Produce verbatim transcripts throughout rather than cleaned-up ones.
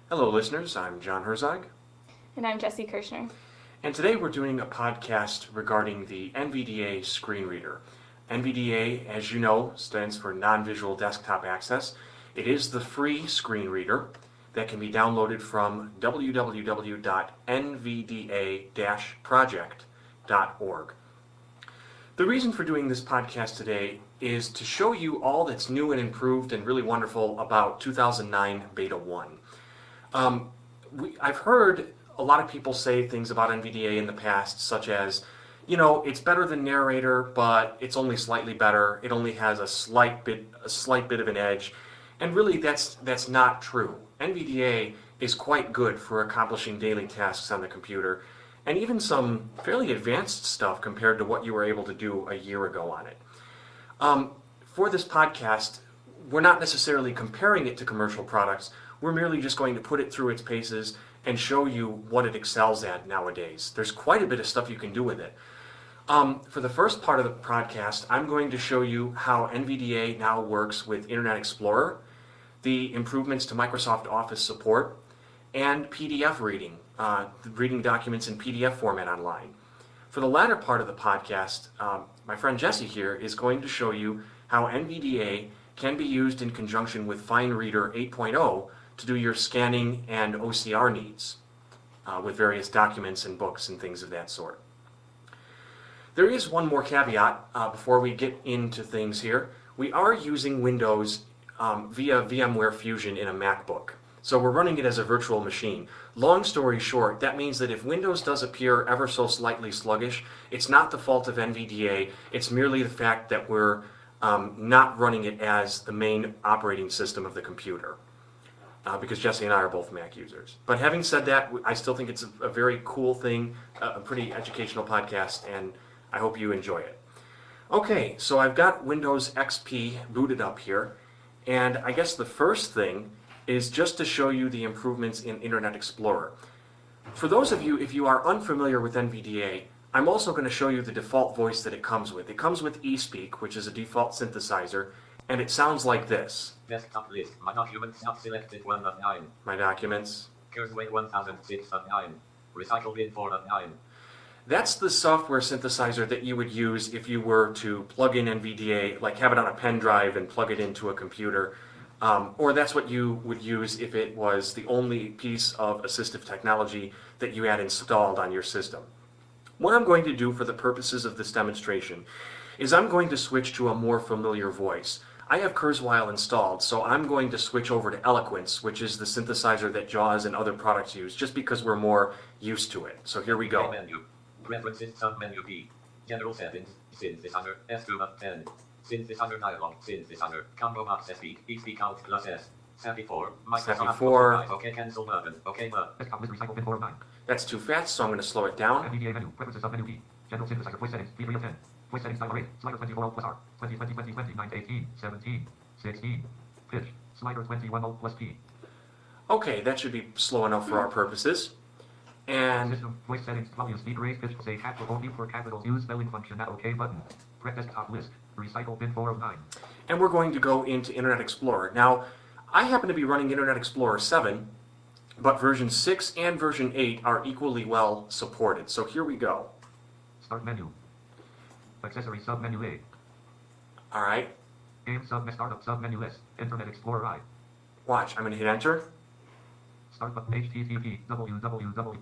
Hello, listeners. I'm John Herzog, And I'm Jesse Kirshner. and today we're doing a podcast regarding the N V D A screen reader. N V D A, as you know, stands for Non-Visual Desktop Access. It is the free screen reader that can be downloaded from w w w dot n v d a dash project dot org. The reason for doing this podcast today is to show you all that's new and improved and really wonderful about two thousand nine Beta one. Um, we, I've heard a lot of people say things about N V D A in the past, such as, you know, it's better than Narrator, but it's only slightly better. It only has a slight bit, a slight bit of an edge, and really, that's that's not true. N V D A is quite good for accomplishing daily tasks on the computer, and even some fairly advanced stuff compared to what you were able to do a year ago on it. Um, for this podcast, we're not necessarily comparing it to commercial products. We're merely just going to put it through its paces and show you what it excels at nowadays. There's quite a bit of stuff you can do with it. Um, for the first part of the podcast, I'm going to show you how N V D A now works with Internet Explorer, the improvements to Microsoft Office support, and P D F reading, uh, reading documents in P D F format online. For the latter part of the podcast, um, my friend Jesse here is going to show you how N V D A can be used in conjunction with FineReader eight point oh to do your scanning and O C R needs uh, with various documents and books and things of that sort. There is one more caveat uh, before we get into things here. We are using Windows um, via VMware Fusion in a MacBook. So we're running it as a virtual machine. Long story short, that means that if Windows does appear ever so slightly sluggish, it's not the fault of N V D A, it's merely the fact that we're um, not running it as the main operating system of the computer. Uh, because Jesse and I are both Mac users. But having said that, I still think it's a, a very cool thing, a, a pretty educational podcast, and I hope you enjoy it. Okay, so I've got Windows X P booted up here, and I guess the first thing is just to show you the improvements in Internet Explorer. For those of you, if you are unfamiliar with N V D A, I'm also going to show you the default voice that it comes with. It comes with eSpeak, which is a default synthesizer, and it sounds like this. Desktop list. My documents not selected one of nine. My documents. Kurzweil one thousand six of nine. Recycle bin four of nine. That's the software synthesizer that you would use if you were to plug in N V D A, like have it on a pen drive and plug it into a computer. Um, or that's what you would use if it was the only piece of assistive technology that you had installed on your system. What I'm going to do for the purposes of this demonstration is I'm going to switch to a more familiar voice. I have Kurzweil installed, so I'm going to switch over to Eloquence, which is the synthesizer that JAWS and other products use, just because we're more used to it. So here we go. Menu. Preferences sub-menu B. General settings. Synthesizer. S two of ten. Synthesizer dialog. Synthesizer. Combo box S P. eSpeak out plus S. SAPI four. Microsoft four. OK cancel button. OK button. Desktop list recycle bin four of nine. That's too fast, so I'm going to slow it down. N V D A menu. Preferences sub menu B. General synthesizer. Voice settings. B three of ten. Voice settings dial rate. Slider twenty-four alt plus R. twenty, twenty, twenty, twenty, nine, eighteen, seventeen, sixteen. Pitch. Slider twenty-one alt plus P. Okay, that should be slow enough for our purposes. And System. Voice settings. Volume speed raise pitch. Say capital only for capitals. Use spelling function at OK button. Press desktop list. Recycle bin four of nine. and we're going to go into Internet Explorer. Now, I happen to be running Internet Explorer seven, but version six and version eight are equally well supported. So here we go. Start menu. Accessory sub menu A. All right, Game sub startup sub menu S. Internet Explorer I. watch. I'm going to hit enter. Start button H T T P www.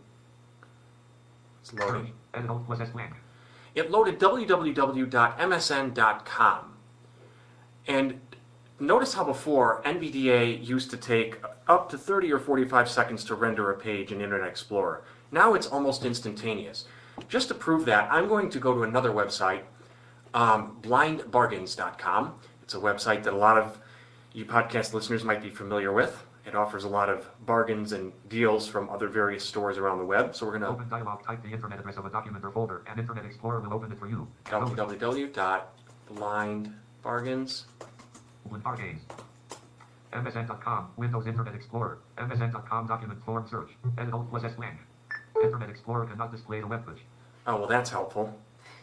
It's loading. Edit alt plus S blank. It loaded w w w dot m s n dot com. And notice how before N V D A used to take up to thirty or forty-five seconds to render a page in Internet Explorer. Now it's almost instantaneous. Just to prove that, I'm going to go to another website, um, blind bargains dot com. It's a website that a lot of you podcast listeners might be familiar with. It offers a lot of bargains and deals from other various stores around the web. So we're going to Open dialog. Type the internet address of a document or folder, and Internet Explorer will open it for you. w w w dot blind bargains. Blind bargains. M S N dot com. Windows Internet Explorer. M S N dot com document form search. Edit alt plus S blank. Internet Explorer cannot display the web page. Oh, well, that's helpful.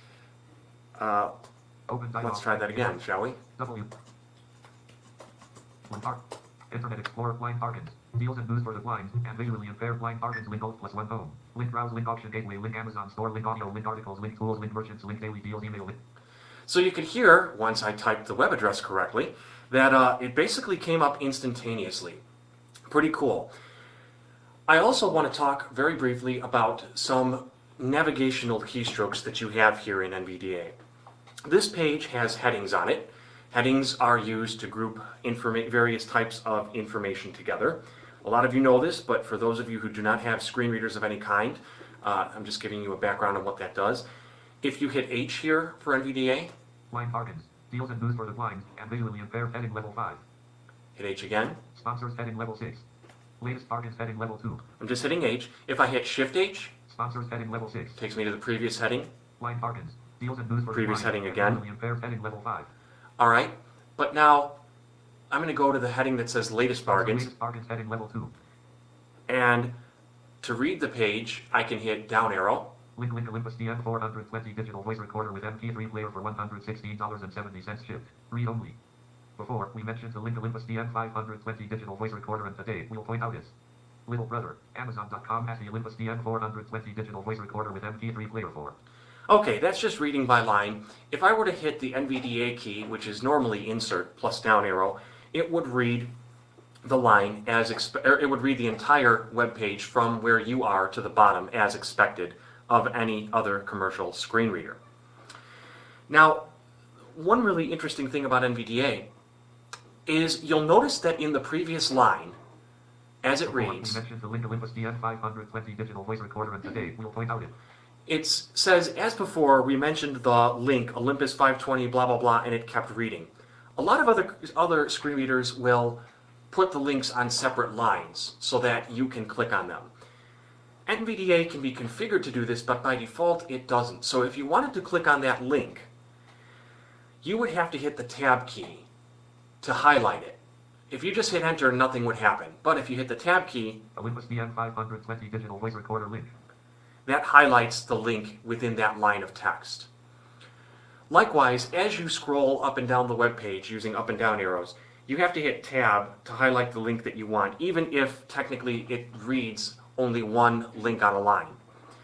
Uh, Open dialog. let's try that again, shall we? W. Blind bar. Internet Explorer blind bargains. Deals and news for the blind and visually impaired. Blind bargains. Link alt plus one home. Link browse. Link auction gateway. Link Amazon store. Link audio. Link articles. Link tools. Link merchants. Link daily deals. Email. Link. So you can hear, once I typed the web address correctly, that uh, it basically came up instantaneously. Pretty cool. I also want to talk very briefly about some navigational keystrokes that you have here in N V D A. This page has headings on it. Headings are used to group informa- various types of information together. A lot of you know this, but for those of you who do not have screen readers of any kind, uh, I'm just giving you a background on what that does. If you hit H here for N V D A, Blind bargains. Deals and news for the blind and visually impaired. Heading level five. hit H again. Sponsors. Heading level six. Latest bargains. Heading level two. I'm just hitting H. If I hit Shift H, Sponsors. Heading level six. takes me to the previous heading. Blind bargains. Deals and news for Previous the blind heading and again. visually impaired. Heading level five. All right, but now I'm going to go to the heading that says Latest Bargains, Latest bargains. Heading level two. and to read the page, I can hit down arrow. Link link Olympus D M four hundred twenty digital voice recorder with M P three player for one hundred sixteen dollars and seventy cents shipped. Read only. Before, we mentioned the link Olympus D M five hundred twenty digital voice recorder, and today we'll point out is Little Brother. Amazon dot com has the Olympus D M four hundred twenty digital voice recorder with M P three player for. Okay, that's just reading by line. If I were to hit the N V D A key, which is normally insert plus down arrow, it would read the line as expe- or it would read the entire web page from where you are to the bottom as expected of any other commercial screen reader. Now, one really interesting thing about N V D A is you'll notice that in the previous line, as it Before, reads, we mentioned the link Olympus D M five hundred twenty digital voice recorder, and today we'll point out it. it says, as before, we mentioned the link Olympus five twenty, blah, blah, blah, and it kept reading. A lot of other, other screen readers will put the links on separate lines so that you can click on them. N V D A can be configured to do this, but by default it doesn't. So if you wanted to click on that link, you would have to hit the tab key to highlight it. If you just hit enter, nothing would happen. But if you hit the tab key, Olympus D M five hundred twenty digital voice recorder link. that highlights the link within that line of text. Likewise, as you scroll up and down the web page using up and down arrows, you have to hit tab to highlight the link that you want, even if technically it reads only one link on a line.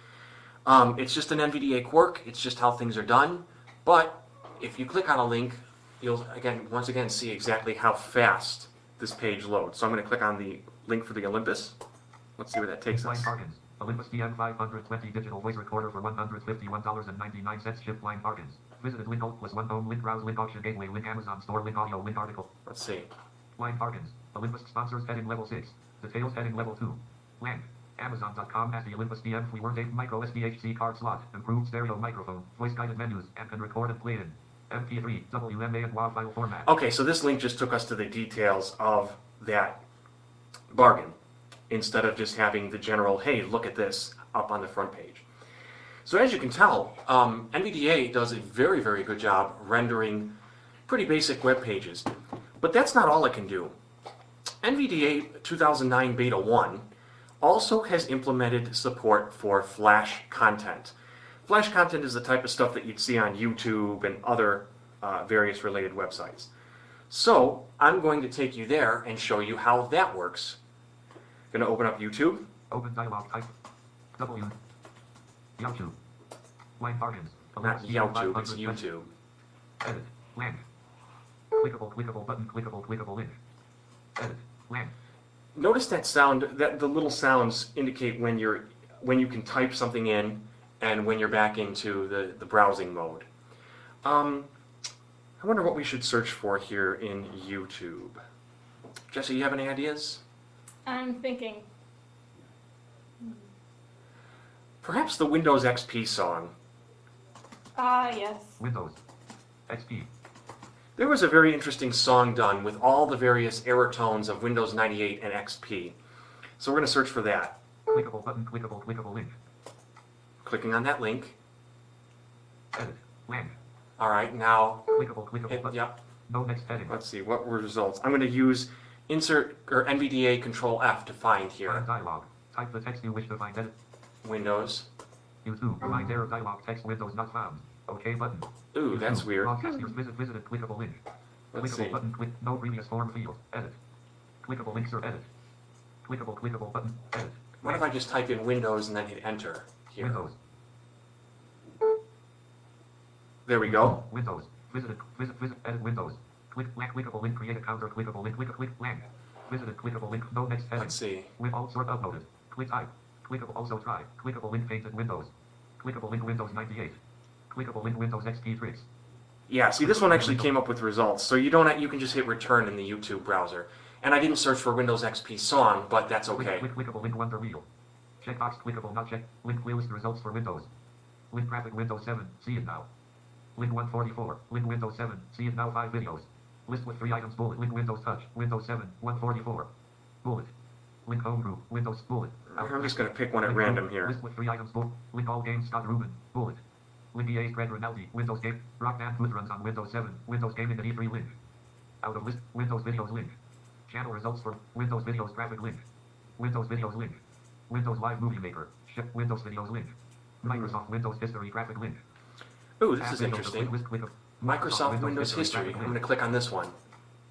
Um, it's just an N V D A quirk, it's just how things are done, but if you click on a link, you'll again once again see exactly how fast this page loads. So I'm going to click on the link for the Olympus. Let's see where that takes Blind us. bargains. Olympus D M five hundred twenty digital voice recorder for one hundred fifty-one dollars and ninety-nine cents shipped. Blind bargains. Visited link alt plus one home. Link browse. Link auction gateway. Link Amazon store. Link audio. Link article. Let's see. Blind bargains. Olympus sponsors heading level six. Details heading level two. Blank. Amazon dot com has the Olympus D M three word eight micro S D H C card slot, improved stereo microphone, voice guided menus, and can record and play in M P three, W M A, and WAV file format. Okay, so this link just took us to the details of that bargain instead of just having the general, hey, look at this, up on the front page. So as you can tell, um, N V D A does a very, very good job rendering pretty basic web pages. But that's not all it can do. N V D A two thousand nine Beta one also has implemented support for Flash content. Flash content is the type of stuff that you'd see on YouTube and other uh, various related websites. So I'm going to take you there and show you how that works. Going to open up YouTube. Open dialog type. W. YouTube. Blind bargains. Not Olympus D M YouTube, it's five hundred twenty. YouTube. Edit. Blank. Clickable, clickable button, clickable, clickable link. Edit. Blank. Notice that sound, that the little sounds indicate when you're when you can type something in and when you're back into the, the browsing mode. Um, I wonder what we should search for here in YouTube. Jesse, you have any ideas? I'm thinking. Perhaps the Windows X P song. Ah, yes. Windows. X P. There was a very interesting song done with all the various error tones of Windows ninety-eight and X P. So we're going to search for that. Clickable button, clickable, clickable link. Clicking on that link. Edit. Blank. All right, now, Clickable, clickable it, button. yep, No next heading. let's see, what were results? I'm going to use insert or N V D A Control F to find here. Find dialog. Type the text you wish to find. Edit. Windows. YouTube. Find error dialog. Text windows not found. OK button. Ooh, YouTube. that's weird. Broadcast use visit visited clickable link. Let's Clickable see. button. Click no previous form field. Edit. Clickable links or edit. Clickable, clickable button. Edit. What if I just type in Windows and then hit Enter here? Windows. There we go. Windows. Visit, visit, visit, edit Windows. Click, blank, clickable link, create a counter, clickable link, click, click, blank. Visited, clickable link, no next heading. Let's see. With all sort uploaded. Click type. Clickable, also try. Clickable link, painted Windows. Clickable link, Windows ninety-eight. Clickable link, Windows X P tricks. Yeah, see, this one actually came up with results. So you don't, you can just hit return in the YouTube browser. And I didn't search for Windows X P song, but that's okay. Click, click, clickable link, Wonder Wheel. Checkbox, clickable, not check. Link, list results for Windows. Link graphic, Windows seven. See it now. Link one forty-four. Link Windows seven. See it now, five videos. List with three items, bullet. Link Windows Touch. Windows seven. one forty-four. Bullet. Link home group. Windows bullet. I'm just going to pick one at Link random group. here. List with three items, bullet. Link all games, Scott Rubin. Bullet. Link E A's Craig Rinaldi. Windows game. Rock Band Food runs on Windows seven. Windows gaming at E three link. Out of list. Windows videos link. Channel results for Windows videos graphic link. Windows videos link. Windows Live Movie Maker. Ship Windows videos link. Microsoft Windows history graphic link. Ooh, this App is Windows, interesting. list, click of- Microsoft Windows history. graphic I'm link. going to click on this one.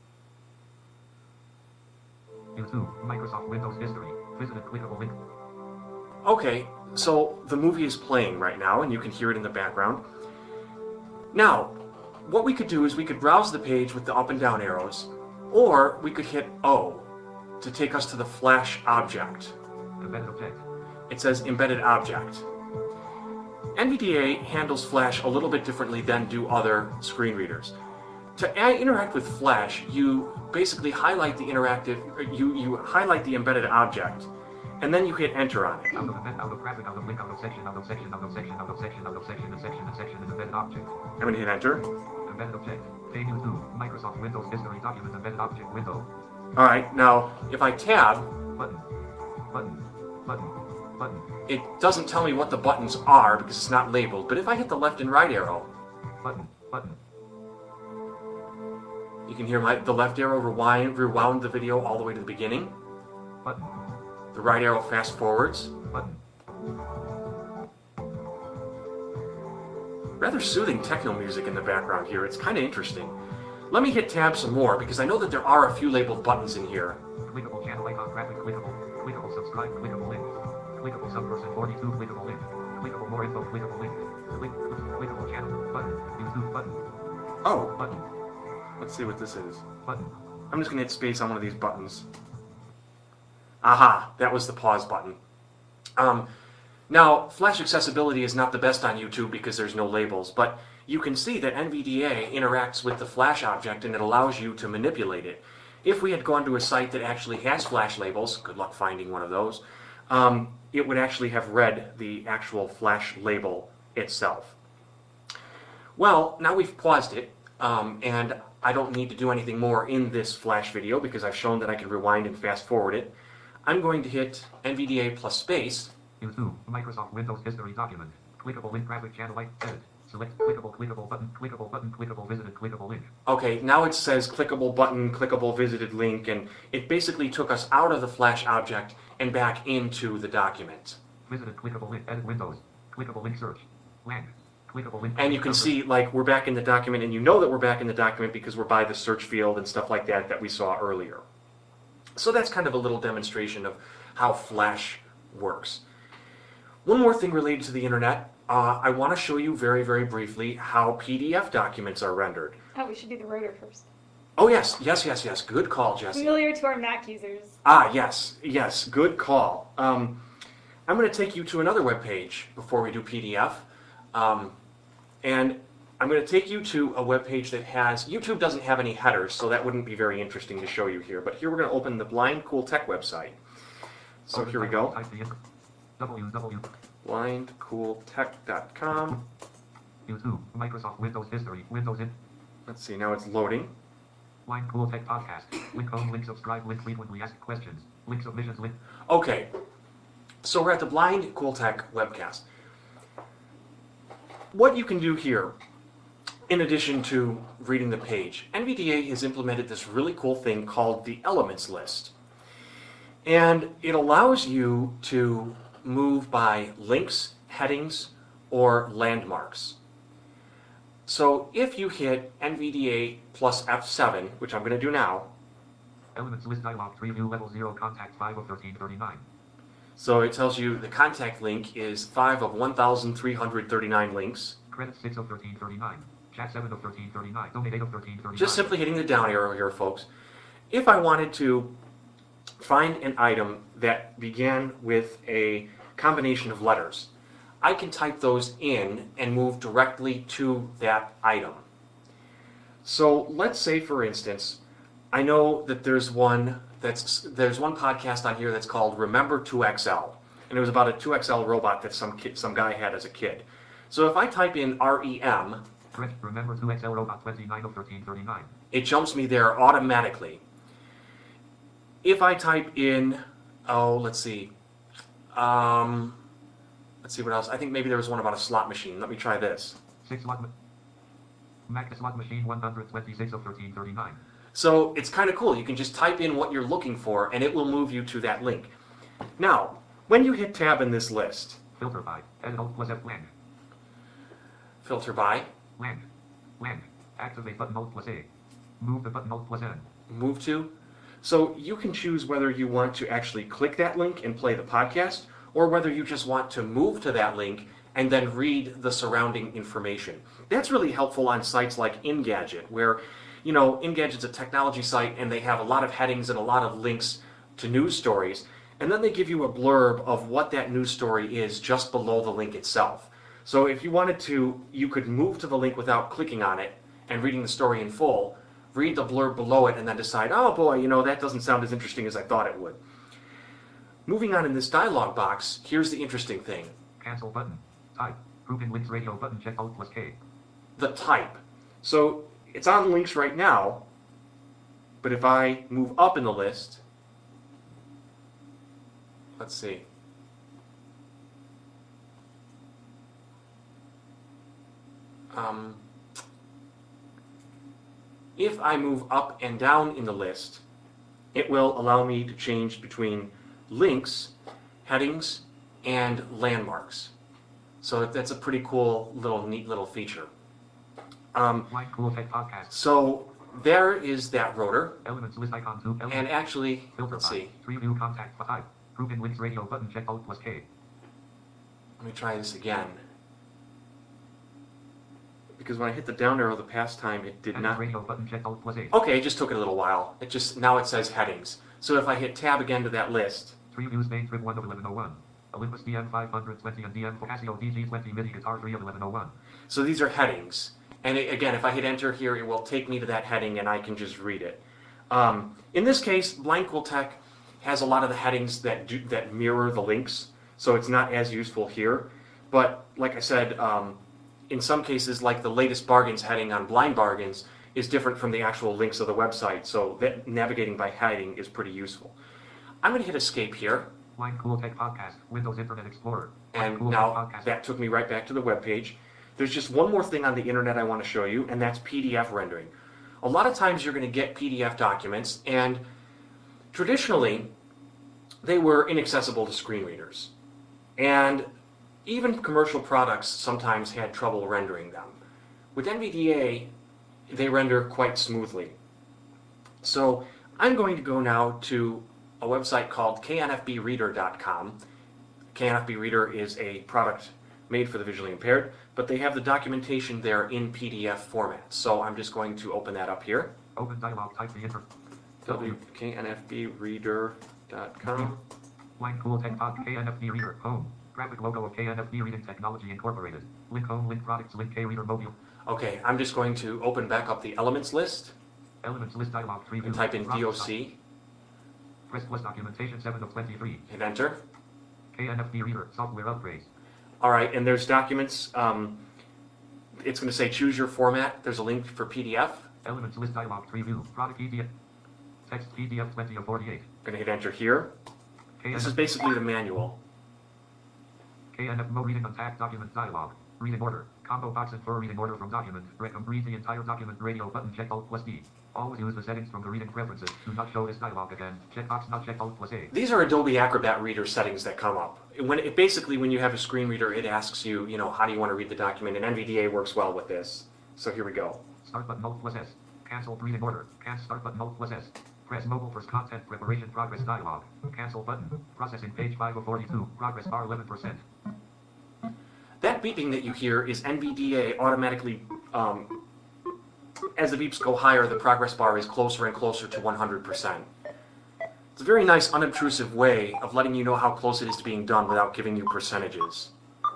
YouTube, Microsoft Windows history. Visited clickable link. Okay, so the movie is playing right now, and you can hear it in the background. Now, what we could do is we could browse the page with the up and down arrows, or we could hit O to take us to the Flash object. Embedded object. It says embedded object. N V D A handles Flash a little bit differently than do other screen readers. To a- interact with Flash, you basically highlight the interactive, you, you highlight the embedded object, and then you hit enter on it. Out of event, out of graphic, out of link, out of section, out of section, out of section, out of section, out of section, and section, and section, and embedded object. I'm going to hit enter. Embedded object. Page two. Microsoft Windows history document embedded object window. Alright, now if I tab, Button. Button. Button. Button. it doesn't tell me what the buttons are because it's not labeled, but if I hit the left and right arrow, Button. Button. you can hear my, the left arrow rewind, rewound the video all the way to the beginning. Button. The right arrow fast forwards. Button. Rather soothing techno music in the background here. It's kind of interesting. Let me hit tab some more because I know that there are a few labeled buttons in here. Clickable channel icon graphic clickable. Clickable subscribe clickable link. Clickable subperson forty-two clickable link. Clickable more info clickable link. Click, click clickable channel button. YouTube button. Oh, Button. let's see what this is. Button. I'm just going to hit space on one of these buttons. Aha, that was the pause button. Um, now, Flash accessibility is not the best on YouTube because there's no labels, but you can see that N V D A interacts with the Flash object and it allows you to manipulate it. If we had gone to a site that actually has Flash labels, good luck finding one of those, um, it would actually have read the actual Flash label itself. Well, now we've paused it, um, and I don't need to do anything more in this Flash video because I've shown that I can rewind and fast forward it. I'm going to hit N V D A plus space. YouTube. Microsoft Windows history document. Clickable link graphic channel light edit. Select clickable clickable button clickable button clickable visited clickable link. Okay, now it says clickable button, clickable visited link, and it basically took us out of the Flash object and back into the document. Visited clickable link edit Windows. Clickable link search. Blank. Clickable link. And you can see, like, we're back in the document, and you know that we're back in the document because we're by the search field and stuff like that that we saw earlier. So that's kind of a little demonstration of how Flash works. One more thing related to the internet. Uh, I want to show you very, very briefly how P D F documents are rendered. Oh, we should do the rotor first. Oh, yes, yes, yes, yes. Good call, Jesse. Familiar to our Mac users. Ah, yes, yes. Good call. Um, I'm going to take you to another web page before we do P D F. Um, and I'm going to take you to a web page that has, YouTube doesn't have any headers, so that wouldn't be very interesting to show you here. But here we're going to open the Blind Cool Tech website. So here we go. Type the in- W W. blind cool tech dot com. YouTube. Microsoft Windows history. Windows in. Let's see, now it's loading. Blind Cool Tech podcast. Link home. Link subscribe. Link frequently asked questions. Link submissions. Link. Okay, so we're at the Blind Cool Tech webcast. What you can do here, in addition to reading the page, N V D A has implemented this really cool thing called the Elements List. And it allows you to move by links, headings, or landmarks. So if you hit N V D A plus F seven, which I'm going to do now, Elements list dialog three view level zero contact five of thirteen thirty-nine. So it tells you the contact link is five of one thousand three hundred thirty-nine links. Credit six of thirteen thirty-nine. Chat seven of thirteen thirty-nine. Donate eight of thirteen thirty-nine. Just simply hitting the down arrow here, folks. If I wanted to find an item that began with a combination of letters, I can type those in and move directly to that item. So let's say, for instance, I know that there's one that's there's one podcast on here that's called Remember two X L, and it was about a two X L robot that some kid, some guy had as a kid. So if I type in R E M, Correct. Remember two X L robot twenty-nine of thirteen thirty-nine. it jumps me there automatically. If I type in, oh, let's see, um, let's see what else. I think maybe there was one about a slot machine. Let me try this. Six slot ma- Mac slot machine one hundred twenty-six of thirteen thirty-nine. So it's kind of cool. You can just type in what you're looking for, and it will move you to that link. Now, when you hit tab in this list, Filter by. Edit Alt plus F lang. filter by, Lang. Lang. Activate button Alt plus A. Move the button Alt plus N. move to. So you can choose whether you want to actually click that link and play the podcast, or whether you just want to move to that link and then read the surrounding information. That's really helpful on sites like Engadget, where, you know, Engadget's a technology site and they have a lot of headings and a lot of links to news stories, and then they give you a blurb of what that news story is just below the link itself. So if you wanted to, you could move to the link without clicking on it and reading the story in full, read the blurb below it, and then decide, oh boy, you know, that doesn't sound as interesting as I thought it would. Moving on in this dialog box, here's the interesting thing. Cancel button. Type. Grouping links radio button check Alt plus K. The type. So it's on links right now, but if I move up in the list, let's see. Um, if I move up and down in the list, it will allow me to change between links, headings, and landmarks. So that's a pretty cool little neat little feature. Um, Like Cool Tech Podcast. so there is that rotor, Elements list icon two. Elements. and actually, Filter let's by. see. Three view contact type. Grouping links radio button check Alt plus K. Let me try this again. Because when I hit the down arrow the past time, it did Edit not. radio button check Alt plus A. Okay, it just took it a little while. It just now it says headings. So if I hit tab again to that list, Three views main trip one of eleven oh one. Olympus D M five hundred twenty and D M Casio D G twenty MIDI guitar three of eleven oh one. so these are headings. And it, again, if I hit enter here, it will take me to that heading, and I can just read it. Um, in this case, Blind Cool Tech has a lot of the headings that do, that mirror the links, so it's not as useful here. But like I said, um, in some cases, like the latest bargains heading on Blind Bargains is different from the actual links of the website, so that navigating by heading is pretty useful. I'm going to hit escape here, Blind Cool Tech Podcast. Windows Internet Explorer. Blind and Cool now Tech Podcast. that took me right back to the web page. There's just one more thing on the internet I want to show you, and that's P D F rendering. A lot of times you're going to get P D F documents, and traditionally they were inaccessible to screen readers. And even commercial products sometimes had trouble rendering them. With N V D A, they render quite smoothly. So I'm going to go now to a website called K N F B reader dot com. K N F B Reader is a product made for the visually impaired, but they have the documentation there in P D F format. So I'm just going to open that up here. Open dialog. Type the inter. W K N F B reader dot com. Blind Cool Tech Pod. K N F B Reader. Home. Graphic logo of K N F B Reading Technology Incorporated. Link home. Link products. Link K Reader Mobile. Okay, I'm just going to open back up the elements list Elements list dialog. Three and views. type in Process D O C, Press plus documentation seven of twenty-three. hit enter. K N F B Reader. Software upgrades. All right, and there's documents. Um, it's going to say choose your format. There's a link for P D F. Elements list dialog. Three view. Product P D F. Text P D F twenty of forty-eight. I'm going to hit enter here. K N F This is basically the manual. K N F Mo reading untagged document dialog. Reading order. Combo box and for reading order from document. Recommend read the entire document radio button check Alt plus D. Always use the settings from the reading preferences. Do not show this dialog again. Checkbox not checked Alt plus A. These are Adobe Acrobat Reader settings that come up. When it basically, when you have a screen reader, it asks you, you know, how do you want to read the document, and N V D A works well with this. So here we go. Start button Alt plus S. Cancel reading order. Cancel start button Alt plus S. Press mobile for content preparation progress dialog. Cancel button. Processing page five of forty-two. Progress bar eleven percent. That beeping that you hear is N V D A automatically, um, as the beeps go higher, the progress bar is closer and closer to one hundred percent. It's a very nice, unobtrusive way of letting you know how close it is to being done without giving you percentages.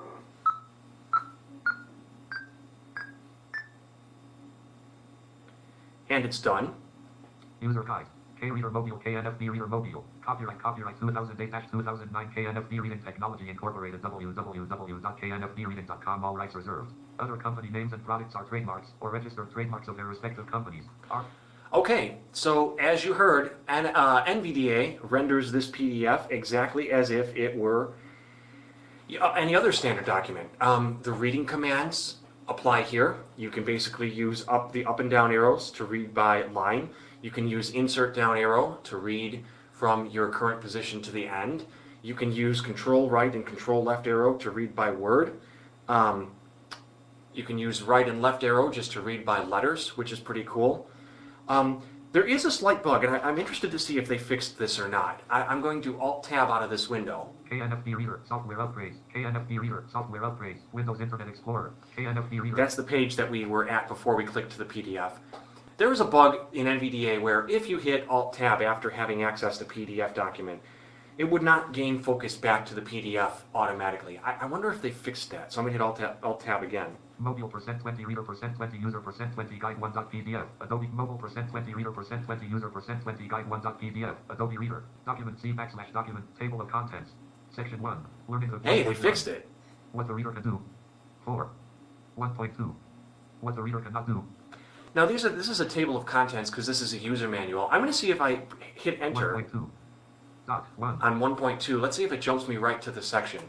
And it's done. User guide. K-Reader Mobile, K N F D Reader Mobile. Copyright, copyright two thousand eight to two thousand nine K N F D Reading Technology Incorporated, w w w dot k n f d reading dot com, all rights reserved. Other company names and products are trademarks or registered trademarks of their respective companies. Are Okay, so as you heard, N, uh, N V D A renders this P D F exactly as if it were uh, any other standard document. Um, the reading commands apply here. You can basically use up the up and down arrows to read by line. You can use insert down arrow to read from your current position to the end. You can use control right and control left arrow to read by word. Um, you can use right and left arrow just to read by letters, which is pretty cool. Um, there is a slight bug, and I, I'm interested to see if they fixed this or not. I, I'm going to Alt-Tab out of this window. K N F D Reader, software upgrades. K N F D Reader, software upgrades. Windows Internet Explorer. K N F D Reader. That's the page that we were at before we clicked to the P D F. There was a bug in N V D A where if you hit Alt-Tab after having access to P D F document, it would not gain focus back to the P D F automatically. I, I wonder if they fixed that. So I'm going to hit Alt-Tab, Alt-Tab again. Mobile percent twenty reader percent twenty user percent twenty guide one dot P D F. Adobe mobile percent twenty reader percent twenty user percent twenty guide one dot P D F. Adobe Reader. Document C backslash document. Table of contents. Section one. Learning the Hey, they fixed it. What the reader can do. four. one point two. What the reader cannot do. Now these are, this is a table of contents because this is a user manual. I'm going to see if I hit enter one point two. Dot one. on one point two. Let's see if it jumps me right to the section.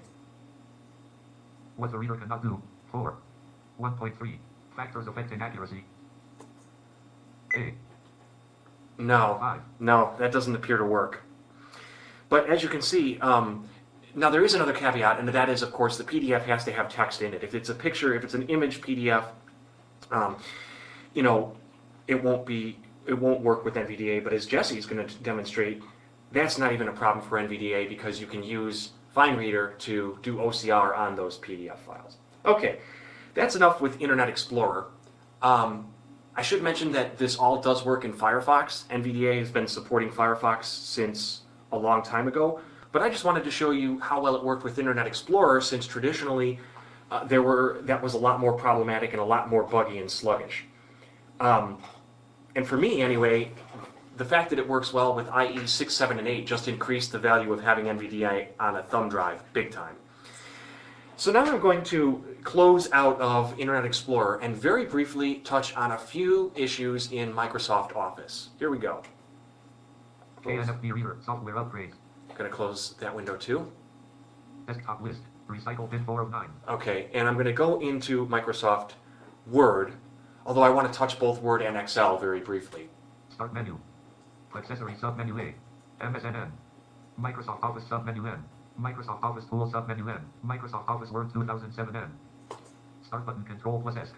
What the reader cannot do. four. one point three. Factors affecting accuracy. A. No, five. no, that doesn't appear to work. But as you can see, um, now there is another caveat, and that is, of course, the P D F has to have text in it. If it's a picture, if it's an image P D F, um, you know, it won't be, it won't work with N V D A. But as Jesse's going to demonstrate, that's not even a problem for N V D A because you can use FineReader to do O C R on those P D F files. Okay, that's enough with Internet Explorer. Um, I should mention that this all does work in Firefox. N V D A has been supporting Firefox since a long time ago, but I just wanted to show you how well it worked with Internet Explorer since traditionally uh, there were that was a lot more problematic and a lot more buggy and sluggish. Um, and for me, anyway, the fact that it works well with I E six, seven, and eight just increased the value of having N V D A on a thumb drive big time. So now I'm going to close out of Internet Explorer and very briefly touch on a few issues in Microsoft Office. Here we go. K N F D Reader. Software upgrades. Going to close that window too. Desktop list. Recycle bin four of nine. Okay, and I'm going to go into Microsoft Word, although I want to touch both Word and Excel very briefly. Start menu. Accessory submenu A. M S N N. Microsoft Office submenu N. Microsoft Office Tools submenu N. Microsoft Office Word two thousand seven N. Start button Control plus S.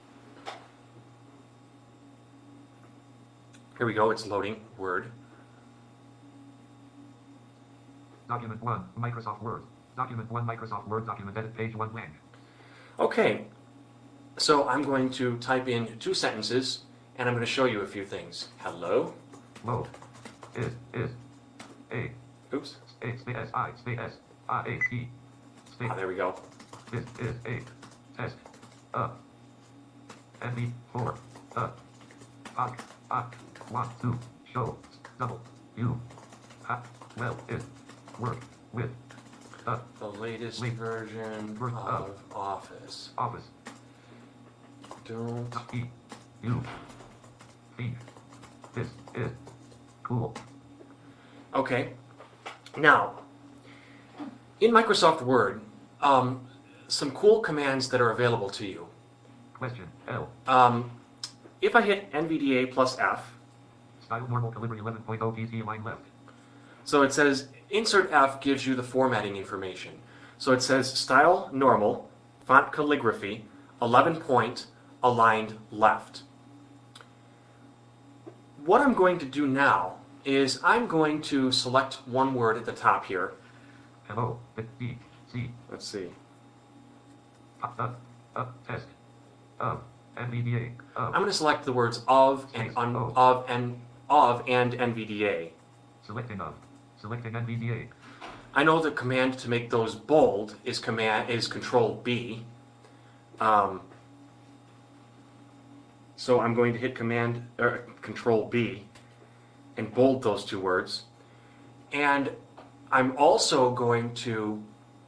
Here we go, it's loading Word. Document one. Microsoft Word. Document one. Microsoft Word document edit page one blank. Okay, so I'm going to type in two sentences and I'm going to show you a few things. Hello. Load. Is. Is. A. Oops. A. Space S. I. Space S. I. A. T. Space. Ah, there we go. Is. Is. A. Test. Uh. N. B. Four. Uh. Oc. Oc. Want to. Show. Double. U. Ha. Well. Is. Work. With. Uh. The latest Link. version Version of of. Office. Office. Don't. E. U. V. This is. Cool. Okay. Now, in Microsoft Word, um, some cool commands that are available to you. Question. L. Um, if I hit N V D A plus F, Style normal calibri eleven point zero P C line left. so it says insert F gives you the formatting information. So it says style normal, font calligraphy, eleven point, aligned left. What I'm going to do now is I'm going to select one word at the top here. Hello. B. C. Let's see. Up. Up. Up. Test. Of. N V D A. Of. I'm going to select the words of and un, Oh. of and of and N V D A. Selecting of. Selecting N V D A. I know the command to make those bold is command is Control B. Um, so I'm going to hit Command or Control B and bold those two words. And I'm also going to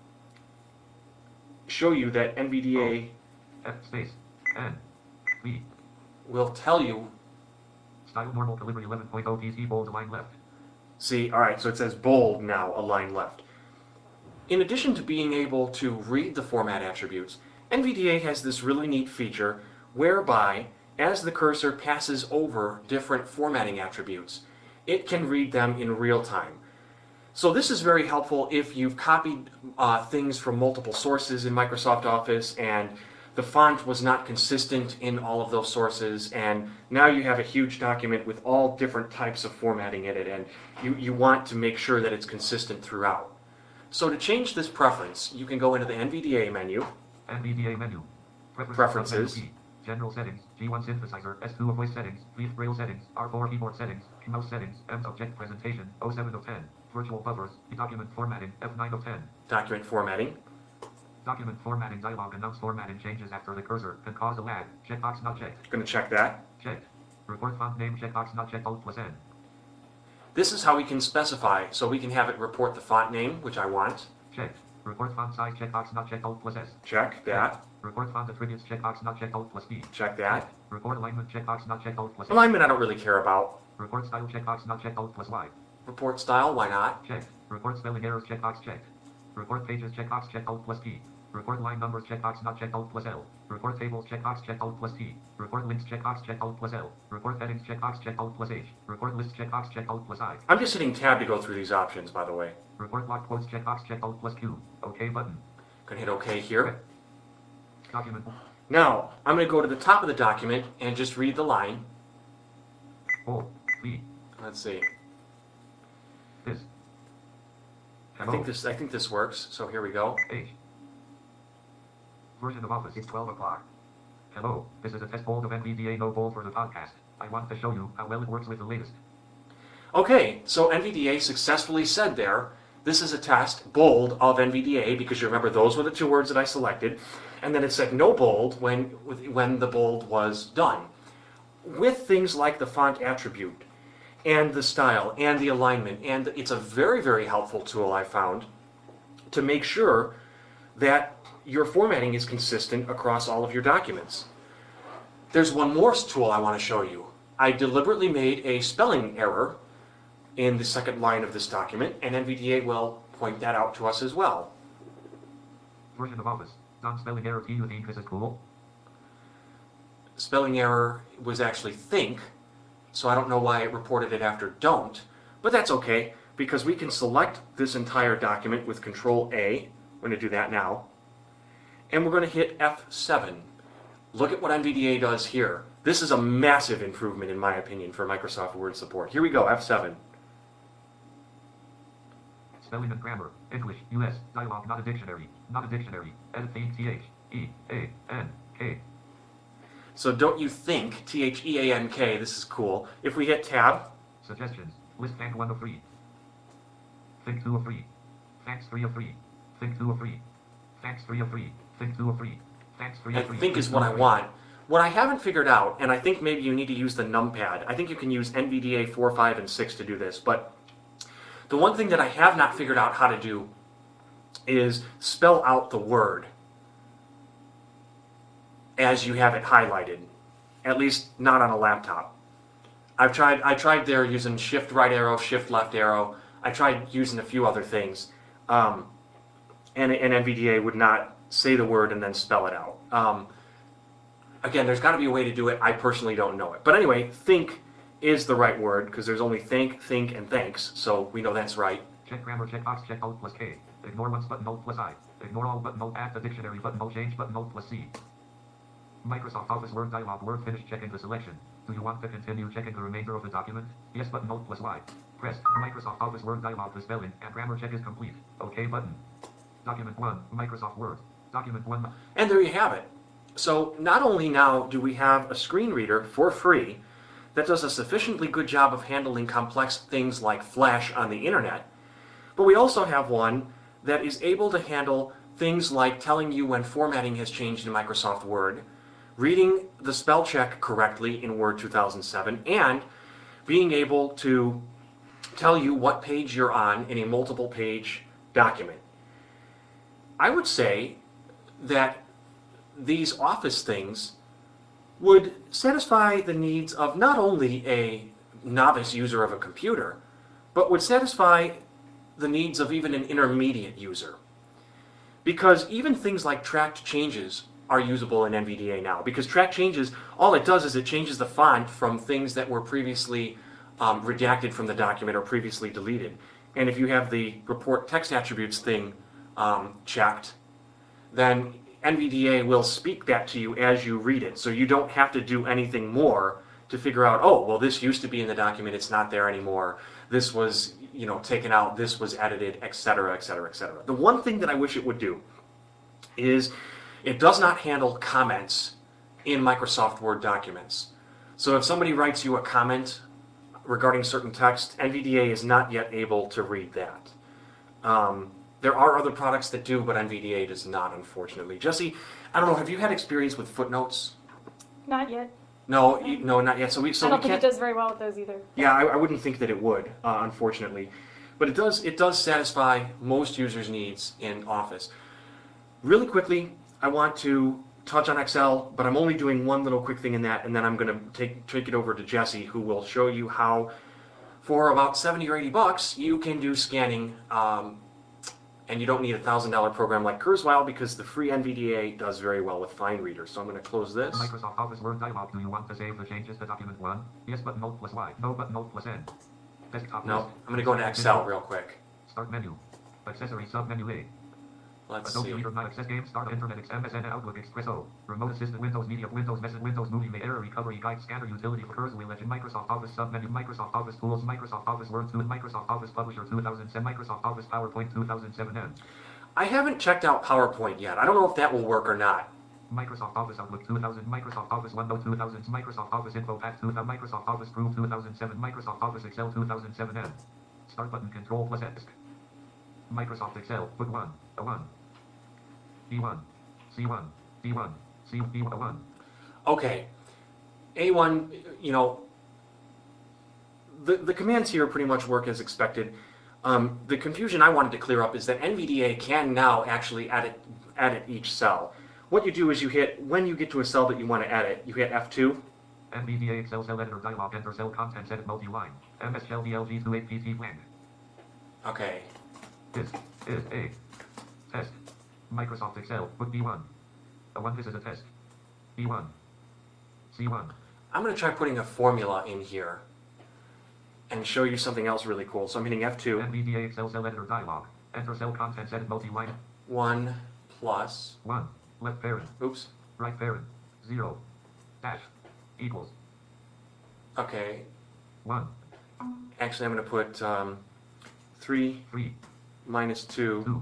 show you that N V D A F space. N. V. will tell you. Style normal delivery eleven point oh P C bold line left. See, all right, so it says bold now, a line left. In addition to being able to read the format attributes, N V D A has this really neat feature whereby, as the cursor passes over different formatting attributes, it can read them in real time. So this is very helpful if you've copied uh, things from multiple sources in Microsoft Office and the font was not consistent in all of those sources, and now you have a huge document with all different types of formatting in it, and you, you want to make sure that it's consistent throughout. So to change this preference, you can go into the N V D A menu, N V D A menu. Preferences. Preferences. Submenu P. General settings. G one synthesizer. S two voice settings. V braille settings. R four keyboard settings. Mouse settings. M subject presentation. oh seven of ten. Virtual buffers. Document formatting. F nine of ten. document formatting. Document formatting dialog announce formatting changes after the cursor can cause a lag. Checkbox not checked. Going to check that. Checked. Report font name checkbox not checked. Alt plus N. This is how we can specify, so we can have it report the font name, which I want. Checked. Report font size checkbox not checked. Alt plus S. Check that. Report font attributes checkbox not checked. Alt plus D. Check that. Report alignment checkbox not checked. Alt plus A. Alignment I don't really care about. Report style checkbox not checked. Alt plus Y. Report style, why not? Checked. Report spelling errors checkbox checked. Report pages checkbox checked. Alt plus P. Report line numbers checkbox not checked. Alt plus L. Report tables checkbox checked. Alt plus T. Report links checkbox checked. Alt plus L. Report headings checkbox checked. Alt plus H. Report list checkbox checked. Alt plus I. I'm just hitting tab to go through these options, by the way. Report block quotes checkbox checked. Alt plus Q. OK button. Gonna hit OK here. Document. Now, I'm gonna go to the top of the document and just read the line. O. V. Let's see. This. I Hello. think this I think this works, so here we go. H. Version of Office. It's twelve o'clock. Hello. This is a test bold of N V D A no bold for the podcast. I want to show you how well it works with the latest. Okay, so N V D A successfully said there, this is a test, bold, of N V D A, because you remember those were the two words that I selected, and then it said no bold when, when the bold was done. With things like the font attribute, and the style, and the alignment, and it's a very, very helpful tool I found to make sure that your formatting is consistent across all of your documents. There's one more tool I want to show you. I deliberately made a spelling error in the second line of this document, and N V D A will point that out to us as well. Version of Office. Non-spelling error T. You think this is cool? Spelling error was actually think, so I don't know why it reported it after don't, but that's okay, because we can select this entire document with Control A. We're going to do that now. And we're going to hit F seven. Look at what N V D A does here. This is a massive improvement, in my opinion, for Microsoft Word support. Here we go, F seven. Spelling and grammar. English. U S. Dialogue. Not a dictionary. Not a dictionary. Edit theme. T H. E. A. N. K. So don't you think, T H E A N K, this is cool. If we hit Tab, Suggestions. List bank one of three. Think two of three. Thanks three of three. Think two of three. Thanks three of three. Think two of three. Thanks three I of three. think is two what of I three. want. What I haven't figured out, and I think maybe you need to use the numpad. I think you can use N V D A four, five, and six to do this, but the one thing that I have not figured out how to do is spell out the word as you have it highlighted, at least not on a laptop. I've tried, I tried there using shift right arrow, shift left arrow. I tried using a few other things, um, and, and N V D A would not say the word and then spell it out. Um, again, there's got to be a way to do it. I personally don't know it. But anyway, think is the right word, because there's only think, think, and thanks, so we know that's right. Check grammar. Checkbox. Check Alt plus K. Ignore once button. Alt plus I. Ignore all button. Alt add the dictionary button. Alt change button. Alt plus C. Microsoft Office Word dialog. Word finish checking the selection. Do you want to continue checking the remainder of the document? Yes button. Alt plus Y. Press Microsoft Office Word dialog. The spelling and grammar check is complete. OK button. Document one. Microsoft Word. Document one. And there you have it. So not only now do we have a screen reader for free that does a sufficiently good job of handling complex things like Flash on the internet, but we also have one that is able to handle things like telling you when formatting has changed in Microsoft Word, reading the spell check correctly in Word two thousand seven, and being able to tell you what page you're on in a multiple page document. I would say that these Office things would satisfy the needs of not only a novice user of a computer, but would satisfy the needs of even an intermediate user. Because even things like tracked changes are usable in N V D A now. Because tracked changes, all it does is it changes the font from things that were previously um, redacted from the document or previously deleted. And if you have the report text attributes thing um, checked, then N V D A will speak that to you as you read it. So you don't have to do anything more to figure out, oh, well, this used to be in the document, it's not there anymore. This was, you know, taken out, this was edited, et cetera, et cetera, et cetera. The one thing that I wish it would do is it does not handle comments in Microsoft Word documents. So if somebody writes you a comment regarding certain text, N V D A is not yet able to read that. Um, there are other products that do, but N V D A does not, unfortunately. Jesse, I don't know, have you had experience with footnotes? Not yet. No, you, no, not yet. So we, so I don't we think can't. it does very well with those either. Yeah, I, I wouldn't think that it would, uh, unfortunately. But it does, it does satisfy most users' needs in Office. Really quickly, I want to touch on Excel, but I'm only doing one little quick thing in that, and then I'm going to take take it over to Jesse, who will show you how, for about seventy or eighty bucks, you can do scanning, um, and you don't need a thousand dollar program like Kurzweil because the free N V D A does very well with FineReader. So I'm going to close this. Microsoft Office Word dialog. Do you want to save the changes to document one? Yes button Alt plus Y. No button Alt plus N. Desktop No, list. I'm going to go into Excel real quick. Start menu. Accessory submenu A. Let's Adobe see. Reader My Access Game Start Internet X M S N Outlook Express O. Remote Assistant Windows Media Windows Message Windows Movie May Error Recovery Guide Scanner Utility for Kurzweil Legend Microsoft Office Submenu Microsoft Office Tools Microsoft Office Word two Microsoft Office Publisher two thousand seven Microsoft Office PowerPoint two thousand seven N. I haven't checked out PowerPoint yet. I don't know if that will work or not. Microsoft Office Outlook two thousand, Microsoft Office OneNote two thousand, Microsoft Office InfoPath two thousand, Microsoft Office Proof two thousand seven, Microsoft Office Excel two thousand seven N. Start button Control plus X. Microsoft Excel, put one, a one. B one, C one, D one, C B one. Okay, A one, you know, the, the commands here pretty much work as expected. Um, the confusion I wanted to clear up is that N V D A can now actually edit, edit each cell. What you do is you hit, when you get to a cell that you want to edit, you hit F two. N V D A Excel Cell Editor Dialog. Enter cell contents. Edit multi-line. M S L D L G two eight P T blank. Okay, This is a test. Microsoft Excel. Put B one. A one. This is a test. B one. C one. I'm going to try putting a formula in here and show you something else really cool. So I'm hitting F two. N V D A Excel Cell Editor Dialog. Enter cell contents. Edit multi-line. one plus, one. Left parent. oops, Right parent. zero. Dash. Equals. okay. one. Actually, I'm going to put um, three three. minus two two.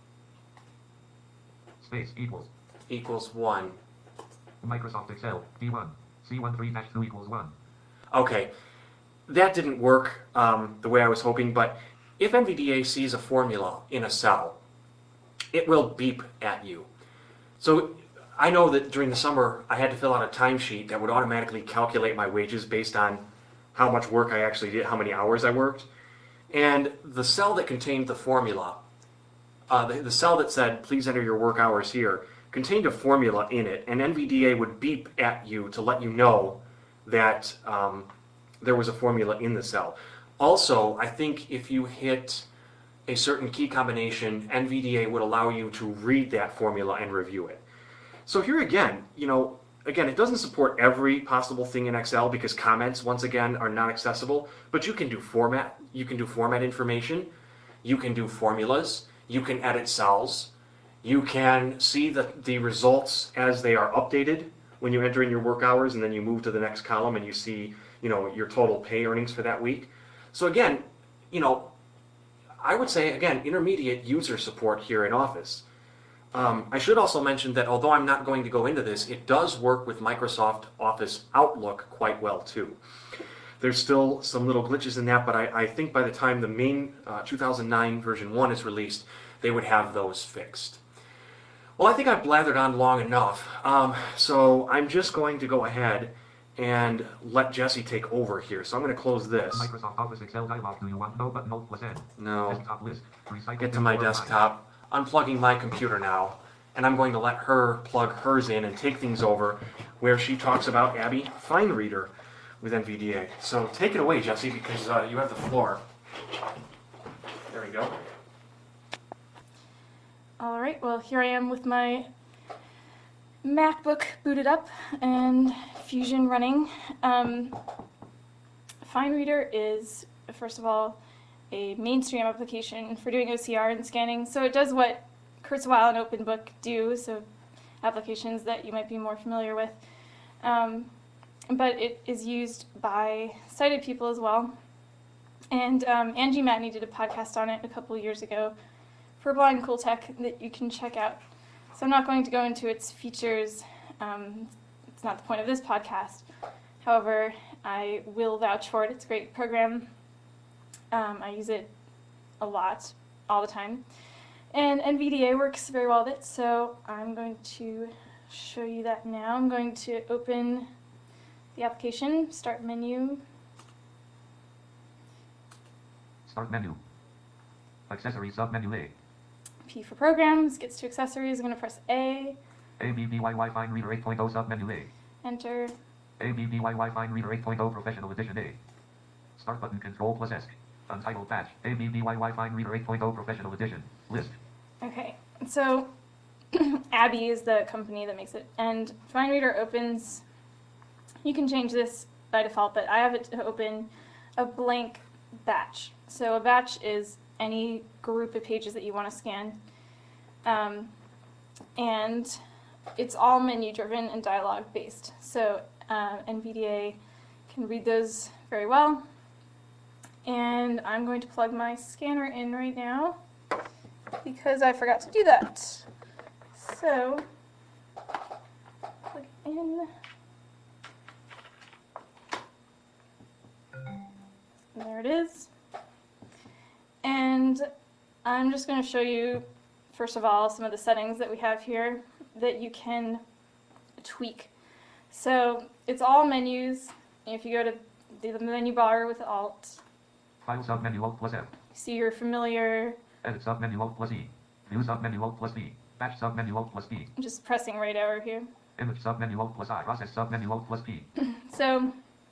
Space equals. equals one. Microsoft Excel. D one. C one three dash two equals one. Okay, that didn't work um, the way I was hoping, but if N V D A sees a formula in a cell, it will beep at you. So I know that during the summer I had to fill out a timesheet that would automatically calculate my wages based on how much work I actually did, how many hours I worked. And the cell that contained the formula, uh, the, the cell that said, please enter your work hours here, contained a formula in it, and N V D A would beep at you to let you know that um, there was a formula in the cell. Also, I think if you hit a certain key combination, N V D A would allow you to read that formula and review it. So here again, you know, again, it doesn't support every possible thing in Excel because comments, once again, are not accessible, but you can do format, you can do format information, you can do formulas, you can edit cells, you can see the, the results as they are updated when you enter in your work hours and then you move to the next column and you see, you know, your total pay earnings for that week. So again, you know, I would say, again, intermediate user support here in Office. Um, I should also mention that although I'm not going to go into this, it does work with Microsoft Office Outlook quite well too. There's still some little glitches in that, but I, I think by the time the main uh, two thousand nine version one is released, they would have those fixed. Well, I think I've blathered on long enough, um, so I'm just going to go ahead and let Jesse take over here. So I'm going to close this. Microsoft Office Excel dialog. Do you want no button Alt plus N? No. Desktop list. Recycle Get to my four of nine. desktop, unplugging my computer now, and I'm going to let her plug hers in and take things over where she talks about Abby FineReader with N V D A. So take it away, Jesse, because uh, you have the floor. There we go. All right, well, here I am with my MacBook booted up and Fusion running. Um, FineReader is, first of all, a mainstream application for doing O C R and scanning. So it does what Kurzweil and OpenBook do, so applications that you might be more familiar with. Um, but it is used by sighted people as well. And um, Angie Matney did a podcast on it a couple years ago for Blind Cool Tech that you can check out. So I'm not going to go into its features. Um, it's not the point of this podcast. However, I will vouch for it. It's a great program. Um, I use it a lot, all the time. And N V D A works very well with it, so I'm going to show you that now. I'm going to open the application, start menu. Start menu. Accessories submenu A. P for programs, gets to accessories. I'm going to press A, A B B Y Y FineReader eight point oh submenu A. enter. A B B Y Y FineReader eight point oh Professional Edition A. Start button Control plus S. Untitled patch. A B B Y Y FineReader eight point oh Professional Edition. List. Okay, so Abby is the company that makes it, and FineReader opens. You can change this by default, but I have it to open a blank batch. So a batch is any group of pages that you want to scan, um, and it's all menu driven and dialogue based. So uh, N V D A can read those very well. And I'm going to plug my scanner in right now because I forgot to do that. So, plug in. There it is. And I'm just going to show you, first of all, some of the settings that we have here that you can tweak. So, it's all menus. If you go to the menu bar with Alt, File submenu Alt plus F. see your familiar, Edit submenu Alt plus E. View submenu Alt plus B. Batch submenu Alt plus B. just pressing right over here. Image submenu Alt plus I. Process submenu Alt plus P. So,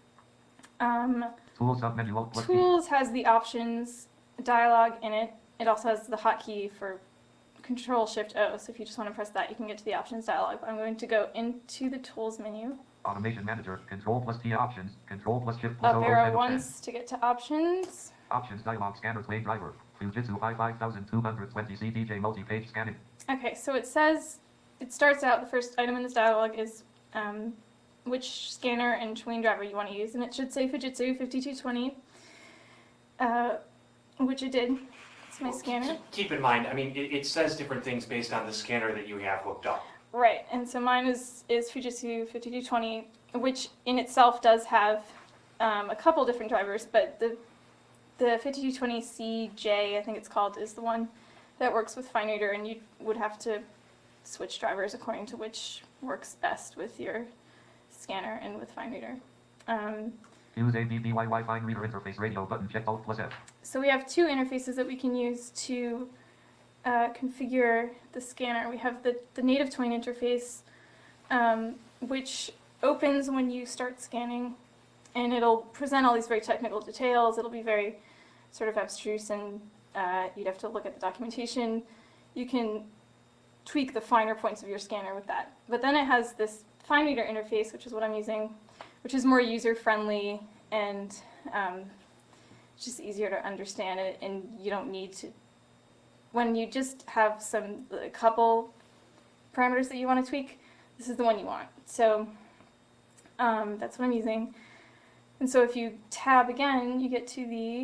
um, Tool submenu Alt plus P. Tools has the options dialog in it. It also has the hotkey for Control Shift O. So if you just want to press that, you can get to the options dialog. But I'm going to go into the Tools menu. Automation Manager. Control plus T options. Control plus Shift plus Up O. arrow O, once to get to options. Options dialog. Scanner play driver. Fujitsu i five thousand two hundred twenty C D J multi-page scanning. Okay, so it says, it starts out, the first item in this dialog is um, which scanner and Tween driver you want to use, and it should say Fujitsu fifty-two twenty, uh, which it did. It's my scanner. Keep in mind, I mean, it, it says different things based on the scanner that you have hooked up. Right, and so mine is, is Fujitsu fifty-two twenty, which in itself does have um, a couple different drivers, but the the fifty-two twenty C J, I think it's called, is the one that works with FineReader, and you would have to switch drivers according to which works best with your scanner and with FineReader. Um, Use A B B Y Y FineReader interface radio button check Alt plus F. so we have two interfaces that we can use to uh, configure the scanner. We have the, the native Tween interface, um, which opens when you start scanning, and it'll present all these very technical details. It'll be very sort of abstruse, and uh, you'd have to look at the documentation. You can tweak the finer points of your scanner with that. But then it has this FineReader interface, which is what I'm using, which is more user-friendly and um, just easier to understand it, and you don't need to, when you just have some, a couple parameters that you want to tweak, this is the one you want. So um, that's what I'm using. And so if you tab again, you get to the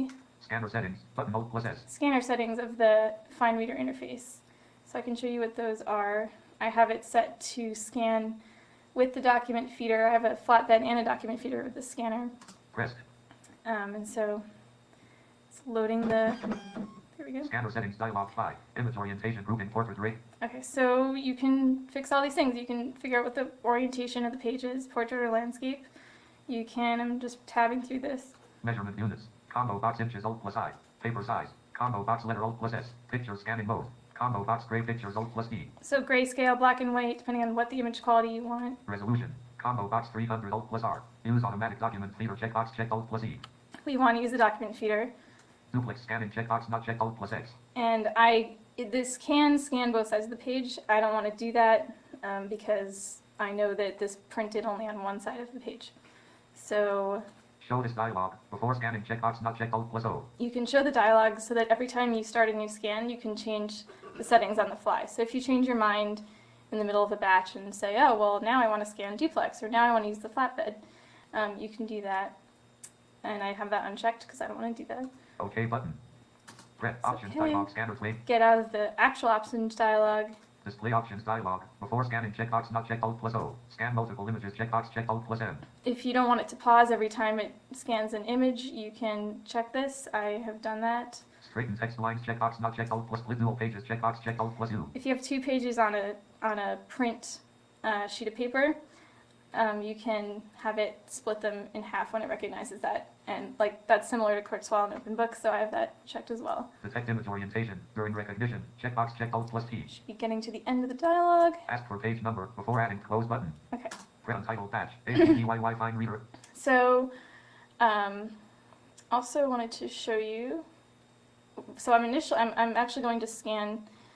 Scanner settings, button Alt plus S. Scanner settings of the FineReader interface. So I can show you what those are. I have it set to scan with the document feeder. I have a flatbed and a document feeder with the scanner. Pressed. Um, and so it's loading the, there we go. Scanner settings dialog five. Image orientation grouping portrait rate. Okay, so you can fix all these things. You can figure out what the orientation of the page is, portrait or landscape. You can, I'm just tabbing through this. Measurement units. Combo box inches Alt plus I. Paper size. Combo box letter Alt plus S. Picture scanning mode. Combo box gray pictures Alt plus D. So grayscale, black and white, depending on what the image quality you want. Resolution. Combo box three hundred Alt plus R. Use automatic document feeder checkbox checked Alt plus E. We want to use the document feeder. Duplex scanning checkbox not checked Alt plus X. And I, it- this can scan both sides of the page. I don't want to do that um, because I know that this printed only on one side of the page. So Show this dialog. Before scanning checkbox not checked Alt plus O. you can show the dialog so that every time you start a new scan, you can change the settings on the fly. So if you change your mind in the middle of a batch and say, oh, well, now I want to scan duplex, or now I want to use the flatbed, um, you can do that. And I have that unchecked because I don't want to do that. OK button. Press It's options okay. dialog scanner frame. Get out of the actual options dialog. Display options dialog. Before scanning checkbox not checked Alt plus O. Scan multiple images checkbox checked Alt plus M. If you don't want it to pause every time it scans an image, you can check this. I have done that. Straighten text lines checkbox not checked Alt plus split dual pages checkbox checked Alt plus U. If you have two pages on a on a print uh, sheet of paper, um, you can have it split them in half when it recognizes that. And like that's similar to Kurzweil and OpenBook, so I have that checked as well. Detect image orientation during recognition. Checkbox checked Alt plus T. Should be getting to the end of the dialog. Ask for page number before adding close button. Okay. Print untitled patch. A P T Y Y fine reader. So, um, also wanted to show you. So I'm initially, I'm, I'm actually going to scan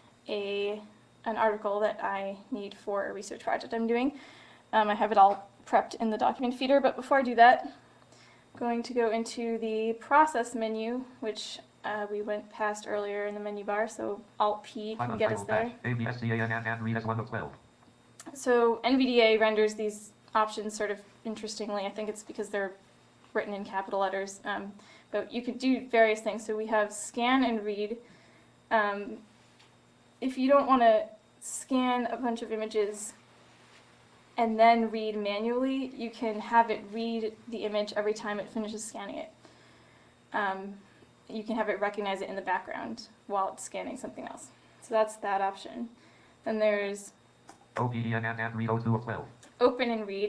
a an article that I need for a research project I'm doing. Um, I have it all prepped in the document feeder, but before I do that, I'm going to go into the process menu, which uh, we went past earlier in the menu bar. So Alt P Fine can get us untitled there. patch. A B S C A N and read as one of twelve. So N V D A renders these options sort of interestingly. I think it's because they're written in capital letters. Um, but you could do various things. So we have scan and read. Um, if you don't want to scan a bunch of images and then read manually, you can have it read the image every time it finishes scanning it. Um, you can have it recognize it in the background while it's scanning something else. So that's that option. Then there's O P E N and and read O two of twelve. open and read.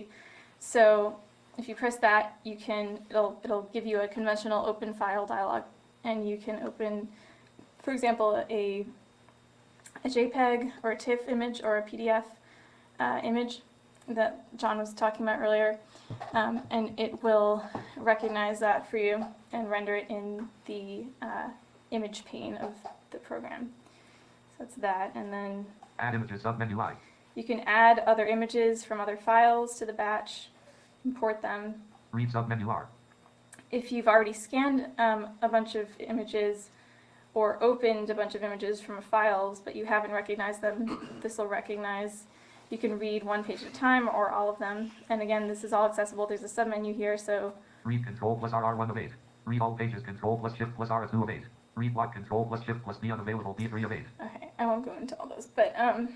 So if you press that, you can it'll it'll give you a conventional open file dialog, and you can open, for example, a a JPEG or a TIFF image or a P D F uh, image that John was talking about earlier, um, and it will recognize that for you and render it in the uh, image pane of the program. So that's that, and then Add images submenu I. you can add other images from other files to the batch, import them. Read submenu R. If you've already scanned um, a bunch of images or opened a bunch of images from files, but you haven't recognized them, this will recognize. You can read one page at a time or all of them. And again, this is all accessible. There's a submenu here, so Read control plus R R one of eight. Read all pages control plus shift plus R two of eight. Read block control plus shift plus B unavailable B three of eight. okay, I won't go into all those. But um,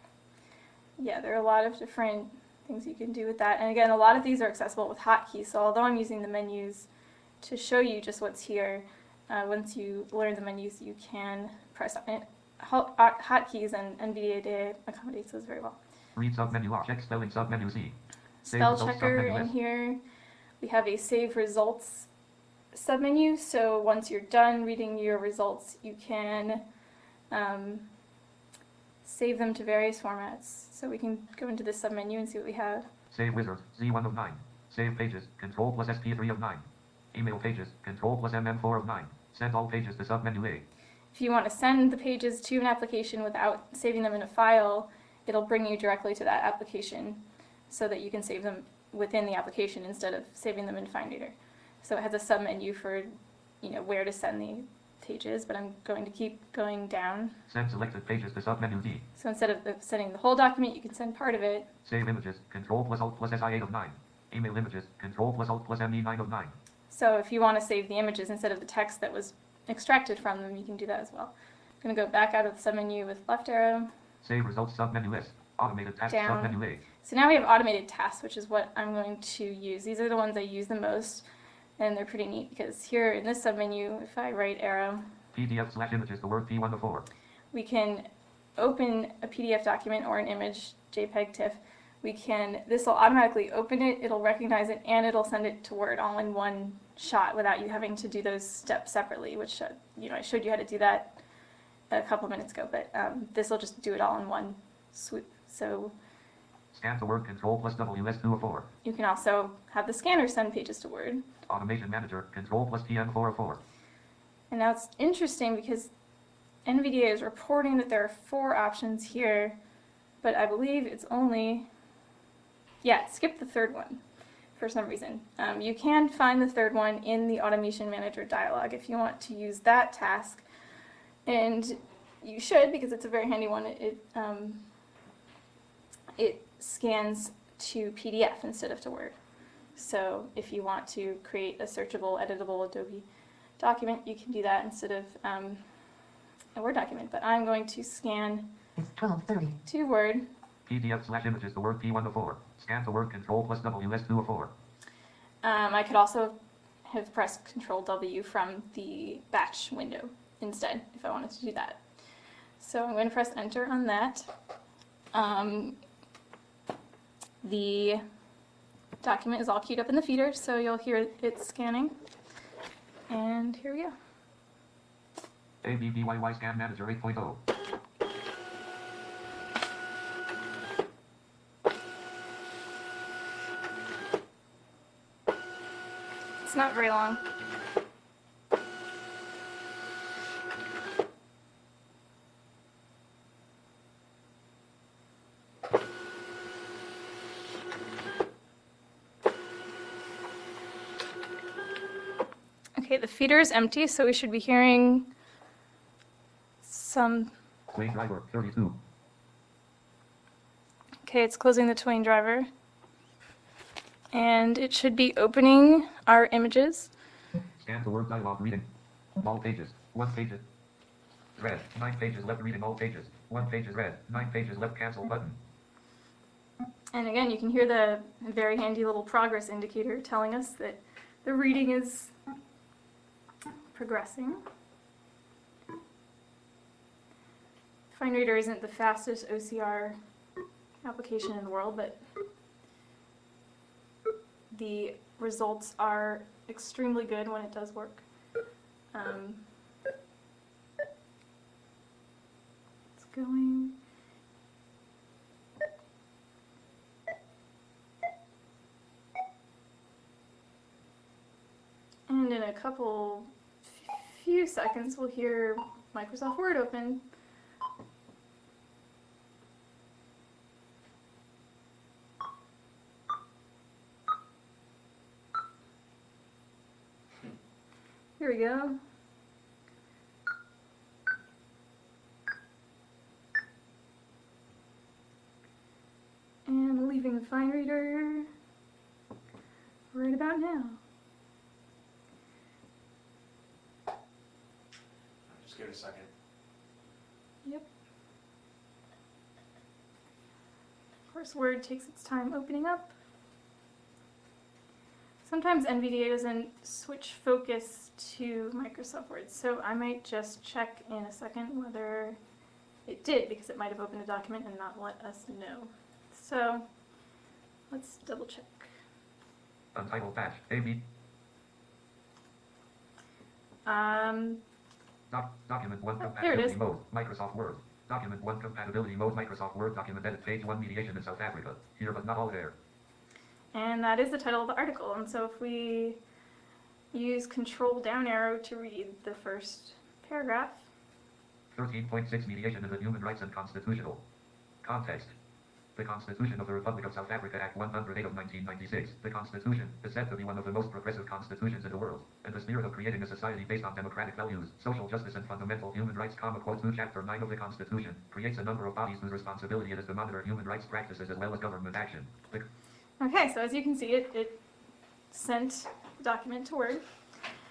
yeah, there are a lot of different things you can do with that. And again, a lot of these are accessible with hotkeys. So although I'm using the menus to show you just what's here, uh, once you learn the menus, you can press on it. Hot- Hotkeys and N V D A data accommodates those very well. Read submenu R. Check spelling submenu C. Save Spell results checker submenu in S. here. We have a save results submenu. So once you're done reading your results, you can um, save them to various formats. So we can go into this submenu and see what we have. Save wizard Z one of nine. Save pages control plus S P three of nine. Email pages control plus M M four of nine. Send all pages to submenu A. If you want to send the pages to an application without saving them in a file, it'll bring you directly to that application so that you can save them within the application instead of saving them in FineReader. So it has a submenu for, you know, where to send the pages, but I'm going to keep going down. Send selected pages to submenu D. So instead of the- sending the whole document, you can send part of it. Save images control plus Alt plus S I eight of nine. Email images control plus Alt plus M E nine of nine. So if you want to save the images instead of the text that was extracted from them, you can do that as well. I'm going to go back out of the submenu with left arrow. Save results submenu list. Automated task Down. submenu A. So now we have automated tasks, which is what I'm going to use. These are the ones I use the most, and they're pretty neat because here in this submenu, if I right arrow, P D F slash images the word P one to four. we can open a P D F document or an image, JPEG, TIFF. We can, this will automatically open it, it'll recognize it, and it'll send it to Word all in one shot without you having to do those steps separately, which, uh, you know, I showed you how to do that a couple minutes ago, but um, this will just do it all in one swoop. So Scan to Word Control plus W S two of four. you can also have the scanner send pages to Word. Automation Manager Control plus P M four of four. And now it's interesting because N V D A is reporting that there are four options here, but I believe it's only, yeah, skip the third one for some reason. Um, you can find the third one in the Automation Manager dialog if you want to use that task, and you should because it's a very handy one. It, it, um, it scans to P D F instead of to Word. So if you want to create a searchable, editable Adobe document, you can do that instead of um, a Word document. But I'm going to scan It's twelve thirty. to Word. P D F slash images the word P one to four. Scan to Word Control plus W S two of four. Um, I could also have pressed Control W from the batch window instead if I wanted to do that. So I'm going to press Enter on that. Um, the document is all queued up in the feeder, so you'll hear it scanning. And here we go. A B B Y Y Scan Manager eight point oh. It's not very long. Okay, the feeder is empty, so we should be hearing some. Wayne Driver thirty-two. Okay, it's closing the Twain driver. And it should be opening our images. Scan to Word dialog reading. All pages. One page. Red. Nine pages left reading all pages. One page is red. Nine pages left cancel button. And again, you can hear the very handy little progress indicator telling us that the reading is progressing. FineReader isn't the fastest O C R application in the world, but the results are extremely good when it does work. Um, it's going. And in a couple, few seconds, we'll hear Microsoft Word open. Here we go. And leaving FineReader right about now. Just give it a second. Yep. Of course, Word takes its time opening up. Sometimes N V D A doesn't switch focus to Microsoft Word, so I might just check in a second whether it did, because it might have opened a document and not let us know. So let's double check. Untitled batch. A B. Um, Doc, document one Oh, here it compatibility is. mode. Microsoft Word. Document one compatibility mode. Microsoft Word document edit page one mediation in South Africa. Here but not all there. and that is the title of the article. And so if we use Control down arrow to read the first paragraph, thirteen point six Mediation in the Human Rights and Constitutional Context. The Constitution of the Republic of South Africa, Act one hundred eight of nineteen ninety-six. The Constitution is said to be one of the most progressive constitutions in the world, in the spirit of creating a society based on democratic values, social justice and fundamental human rights, comma, quote two, Chapter nine of the Constitution, creates a number of bodies whose responsibility it is to monitor human rights practices as well as government action. The okay, so as you can see, it, it sent the document to Word.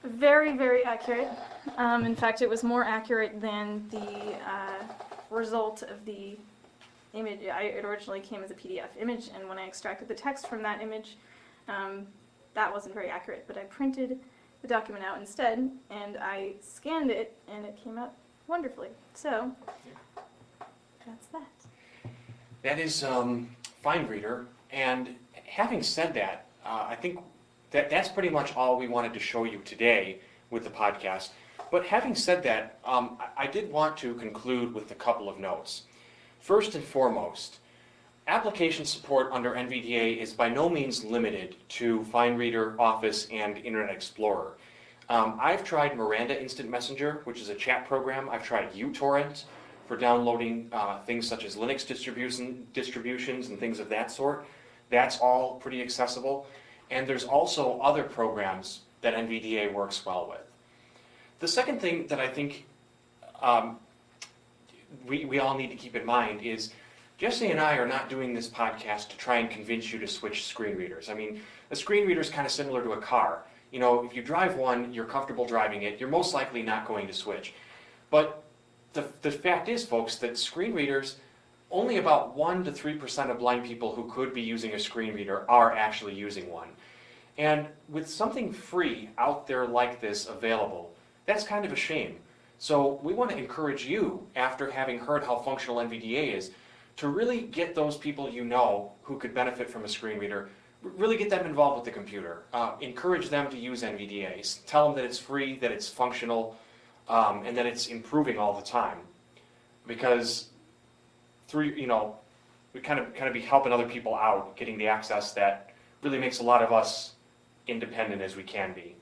Very, very accurate. Um, in fact, it was more accurate than the uh, result of the image. I, it originally came as a P D F image, and when I extracted the text from that image, um, that wasn't very accurate. But I printed the document out instead, and I scanned it, and it came out wonderfully. So that's that. That is um, FindReader, and having said that, uh, I think that that's pretty much all we wanted to show you today with the podcast. But having said that, um, I, I did want to conclude with a couple of notes. First and foremost, application support under N V D A is by no means limited to FindReader, Office, and Internet Explorer. Um, I've tried Miranda Instant Messenger, which is a chat program. I've tried uTorrent for downloading uh, things such as Linux distribution, distributions and things of that sort. That's all pretty accessible. And there's also other programs that N V D A works well with. The second thing that I think um, we, we all need to keep in mind is Jesse and I are not doing this podcast to try and convince you to switch screen readers. I mean, a screen reader is kind of similar to a car. You know, if you drive one, you're comfortable driving it, you're most likely not going to switch. But the, the fact is, folks, that screen readers, only about one to three percent of blind people who could be using a screen reader are actually using one. And with something free out there like this available, that's kind of a shame. So we want to encourage you, after having heard how functional N V D A is, to really get those people you know who could benefit from a screen reader, really get them involved with the computer. Uh, encourage them to use N V D A. Tell them that it's free, that it's functional, um, and that it's improving all the time. Because through, you know, we kind of kind of be helping other people out, getting the access that really makes a lot of us independent as we can be.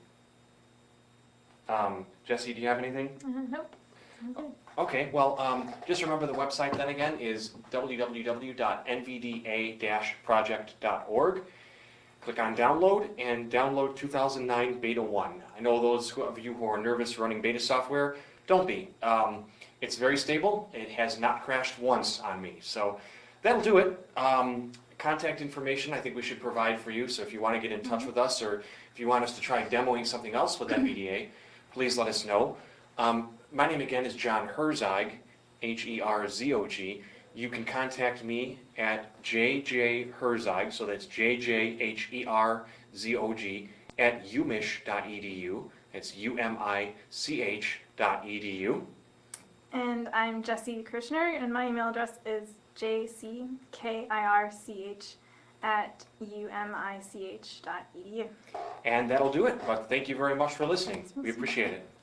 Um, Jesse, do you have anything? Uh, nope. Okay. Okay, well, um, just remember the website then again is w w w dot n v d a dash project dot org. Click on download and download two thousand nine Beta one. I know those of you who are nervous running beta software, don't be. Um, it's very stable. It has not crashed once on me. So that'll do it. Um, contact information I think we should provide for you. So if you want to get in touch with us, or if you want us to try demoing something else with N V D A, please let us know. Um, my name again is John Herzog, H E R Z O G. You can contact me at J J Herzog, so that's J J H E R Z O G, at umich dot e d u. It's U M I C H dot E D U. And I'm Jessie Kirshner, and my email address is j c k i r c h at u m i c h dot e d u. And that'll do it. But thank you very much for listening. We appreciate it.